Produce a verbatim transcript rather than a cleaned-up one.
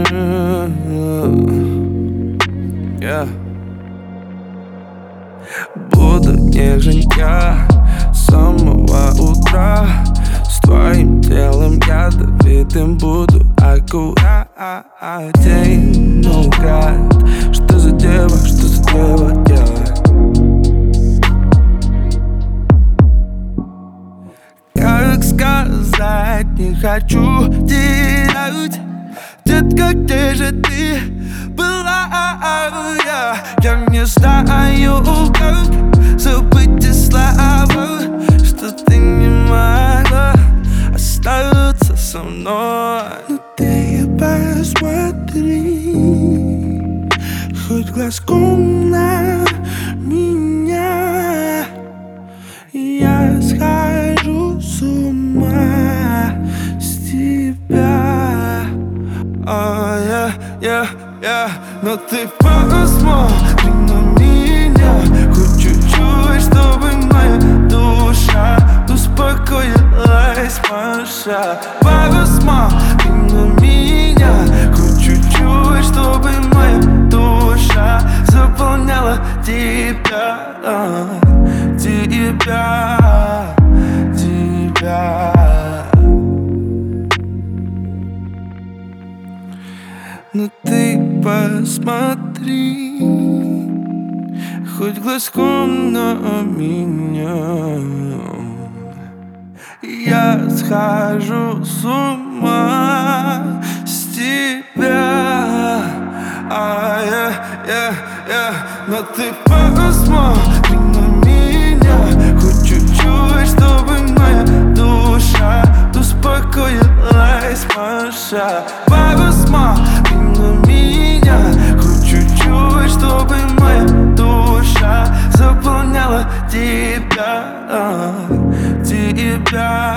Yeah. Буду нежен я с самого утра. С твоим телом ядовитым буду аккуратен. Наугад, что за дева, что за дева делает? Как сказать, не хочу терять. Детка, где же ты была? Я, я не знаю, как забыть те слова, что ты не могла остаться со мной. Но ты посмотри хоть глазком на меня. Я схожу с ума с тебя. Oh, yeah, yeah, yeah. Но ты посмотри на меня хоть чуть-чуть, чтобы моя душа успокоилась, Маша. Посмотри на меня хоть чуть-чуть, чтобы моя душа заполняла тебя, тебя, тебя. Но ты посмотри хоть глазком на меня. Я схожу с ума с тебя. А, yeah, yeah, yeah. Но ты посмотри на меня хоть чуть-чуть, чтобы моя душа успокоилась, Маша. Посмотри на меня хоть чуть-чуть, чтобы моя душа заполняла тебя, тебя.